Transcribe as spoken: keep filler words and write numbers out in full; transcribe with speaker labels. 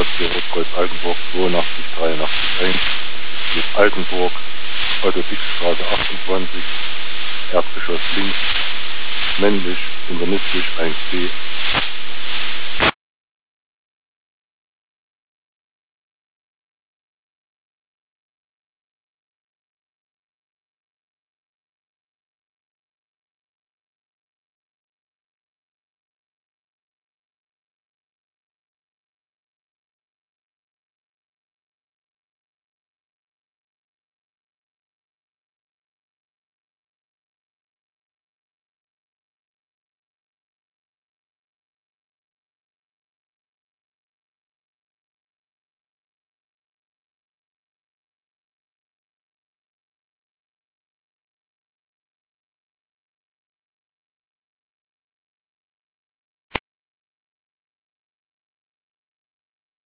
Speaker 1: Stadtbüro Kreuz Altenburg zweiundachtzig dreiundachtzig eins mit Altenburg, Otto-Dix-Straße achtundzwanzig, Erdgeschoss links, männlich, internistisch eins b,